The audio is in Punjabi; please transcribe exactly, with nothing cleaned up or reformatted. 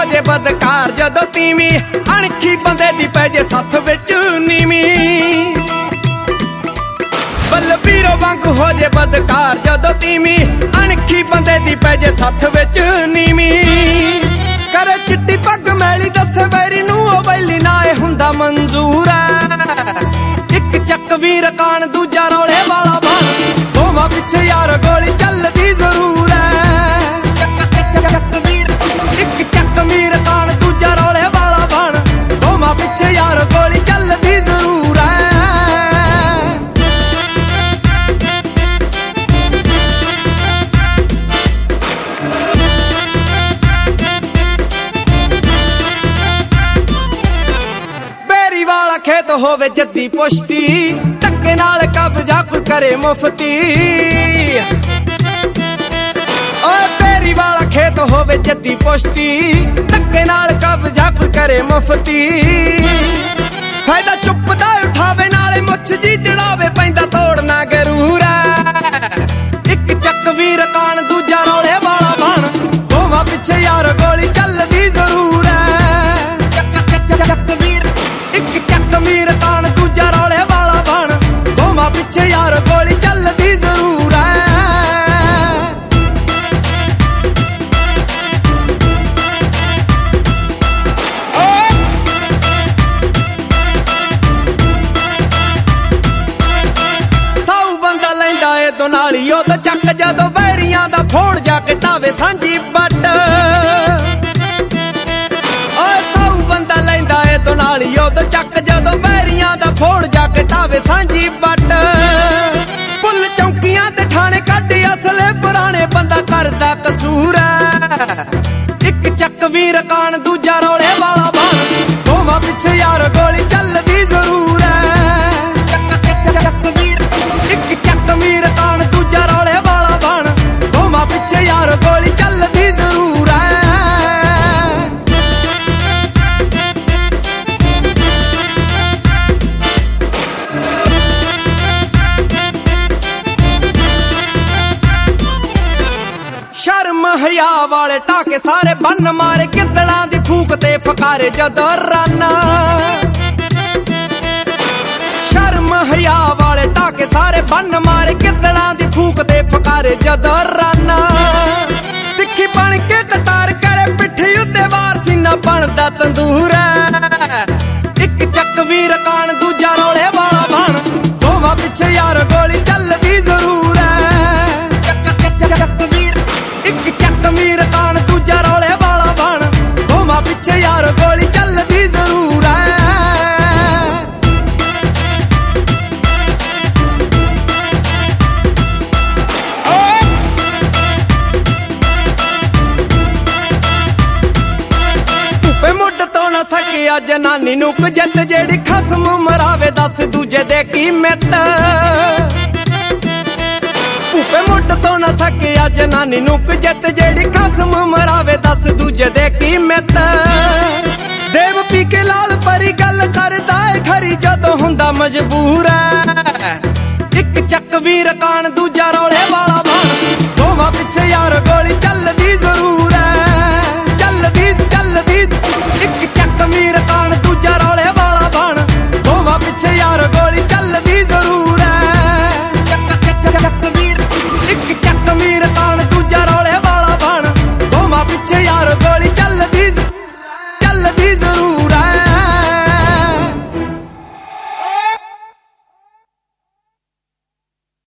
ਹੋ ਜੇ ਬਦਕਾਰ ਜਦੋਂ ਤੀਵੀਂ ਅਣਖੀ ਬੰਦੇ ਦੀ ਪੈ ਜੇ ਸੱਥ ਵਿੱਚ ਨੀਵੀਂ ਬਲਬੀਰੋ ਵਾਂਗ ਹੋ ਜੇ ਬਦਕਾਰ ਜਦੋਂ ਤੀਵੀਂ ਅਣਖੀ ਬੰਦੇ ਦੀ ਪੈ ਜੇ ਸੱਥ ਵਿੱਚ ਨੀਵੀਂ ਕਰੇ ਚਿੱਟੀ ਪੱਗ ਮੈਲੀ ਦੱਸੇ ਵੈਰੀ ਨੂੰ ਉਹ ਵੈਲੀ ਨਾ ਇਹ ਹੁੰਦਾ ਮਨਜ਼ੂਰ ਐ ਇੱਕ ਚੱਕ ਵੀਰ ਕਾਣ ਦੂਜਾ ਰੌਲੇ ਵਾਲਾ ਬਣ ਦੋਵਾਂ ਪਿੱਛੇ ਯਾਰ ਗੋਲੀ ਚੱਲਦੀ ਜ਼ਰੂਰ ਐ ਚੱਕ ਵੀਰ ਇੱਕ ਚੱਕ ਵੀਰ ਕਾਣ ਦੂਜਾ ਰੌਲੇ ਵਾਲਾ ਬਣ ਦੋਵਾਂ ਪਿੱਛੇ ਯਾਰ ਗੋਲੀ ਚੱਲਦੀ ਜ਼ਰੂਰ ਐ ਖੇਤ ਹੋਵੇ ਜੱਦੀ ਪੁਸ਼ਤੀ ਧੱਕੇ ਨਾਲ ਕਬਜ਼ਾ ਕੋਈ ਕਰੇ ਮੁਫਤੀ ਓਏ ਪੇਰੀ ਵਾਲਾ ਖੇਤ ਹੋਵੇ ਜੱਦੀ ਪੁਸ਼ਤੀ ਧੱਕੇ ਨਾਲ ਕਬਜ਼ਾ ਕੋਈ ਕਰੇ ਮੁਫਤੀ ਫਾਇਦਾ ਚੁੱਪਦਾ ਉਠਾਵੇ ਨਾਲੇ ਮੁੱਛ ਜੀ ਚੜਾਵੇ ਪੈਂਦਾ ਤੋੜਨਾ ਗਰੂਰ ਐ ਇੱਕ ਚੱਕ ਵੀਰ ਕਾਣ ਦੂਜਾ ਰੌਲੇ ਵਾਲਾ ਬਣ ਦੋਵਾਂ ਪਿੱਛੇ ਯਾਰ ਗੋਲੀ ਚੱਲਦੀ ਜ਼ਰੂਰ ਐ ਚੱਕ ਵੀਰ ਇੱਕ ਚੱਕ ਵੀਰ ਕਾਣ ਦੂਜਾ ਰੌਲੇ ਵਾਲਾ ਬਣ ਦੋਵਾਂ ਪਿੱਛੇ ਯਾਰ ਗੋਲੀ ਚੱਲਦੀ ਜ਼ਰੂਰ ਐ ਸਾਊ ਬੰਦਾ ਲੈਂਦਾ ਏ ਦੁਨਾਲੀ ਉਹ ਤਾਂ ਚੱਕ ਜਦੋਂ ਵੈਰੀਆਂ ਦਾ ਫੋੜ ਜਾ ਕੇ ਢਾਵੇ ਸਾਂਝੀ ਬੱਟ ਦੁਨਾਲੀ ਉਦੋਂ ਚੱਕ ਜਦੋਂ ਬੈਰੀਆਂ ਦਾ ਫੋੜ ਜਾ ਕੇ ਢਾਵੇ ਸਾਂਝੀ ਬੱਟ ਪੁੱਲ ਚੌਂਕੀਆਂ ਤੇ ਠਾਣੇ ਕੱਢ ਅਸਲੇ ਪੁਰਾਣੇ ਬੰਦਾ ਕਰਦਾ ਕਸੂਰ ਐ ਇੱਕ ਚੱਕ ਵੀਰ ਕਾਣ ਦੂਜਾ ਰੌਲੇ ਵਾਲਾ ਬਣ ਦੋਵਾਂ ਪਿੱਛੇ ਯਾਰ ਗੋਲੀ ਚੱਲਦੀ ਜ਼ਰੂਰ ਐ ਚੱਕ ਵੀਰ ਇੱਕ ਚੱਕ ਵੀਰ ਕਾਣ ਦੂਜਾ ਰੌਲੇ ਵਾਲਾ ਬਣ ਦੋਵਾਂ ਪਿੱਛੇ ਯਾਰ ਗੋਲੀ ਚੱਲਦੀ ਜ਼ਰੂਰ ਐ ਸ਼ਰਮ ਹਿਆ ਵਾਲੇ ਟਾਕੇ ਸਾਰੇ ਬੰਨ ਮਾਰੇ ਗਿੱਦੜਾਂ ਦੀ ਫੂਕ ਤੇ ਫਕਾਰੇ ਜਦੋਂ ਰਾਨਾ ਸ਼ਰਮ ਹਿਆ ਵਾਲੇ ਟਾਕੇ ਸਾਰੇ ਬੰਨ ਮਾਰੇ ਗਿੱਦੜਾਂ ਦੀ ਫੂਕ ਤੇ ਫਕਾਰੇ ਜਦੋਂ ਰਾਨਾ ਤਿੱਖੀ ਬਣ ਕੇ ਕਟਾਰ ਕਰੇ ਪਿੱਠੀ ਉੱਤੇ ਵਾਰ ਸੀਨਾ ਬਣਦਾ ਤੰਦੂਰ ਐ ਇੱਕ ਚੱਕ ਵੀਰ ਕਾਣ ਦੂਜਾ ਰੌਲੇ ਵਾਲਾ ਬਣ ਦੋਵਾਂ ਪਿੱਛੇ ਯਾਰ ਗੋਲੀ ਚੱਲਦੀ ਜ਼ਰੂਰ ਐ ਚੱਕ ਵੀਰ ਇੱਕ ਚੱਕ ਵੀਰ ਕਾਣ ਦੂਜਾ ਰੌਲੇ ਵਾਲਾ ਬਣ ਦੋਵਾਂ ਪਿੱਛੇ ਯਾਰ ਗੋਲੀ ਚੱਲਦੀ ਜ਼ਰੂਰ ਐ ਧੁੱਪੇ ਮੁੱਢ ਤੋਂ ਨਾ ਸਕਿਆ ਜਨਾਨੀ ਨੂੰ ਕੁਜਤ ਜਿਹੜੀ ਖਸਮ ਮਰਾਵੇ ਦੱਸ ਦੂਜੇ ਦੇ ਕੀਮਤ ਭੂਪੇ ਮੁੱਢ ਤੋਂ ਨਾ ਸਕਿਆ ਜਨਾਨੀ ਨੂੰ ਕੁਜਤ ਜਿਹੜੀ ਖਸਮ ਮਰਾਵੇ ਦੱਸ ਦੂਜੇ ਦੇ ਕੀਮਤ ਦੇਵ ਪੀ ਕੇ ਲਾਲ ਪਰੀ ਗੱਲ ਕਰਦਾ ਏ ਖਰੀ ਜਦੋਂ ਹੁੰਦਾ ਮਜਬੂਰ ਐ ਇੱਕ ਚੱਕ ਵੀਰ ਕਾਣ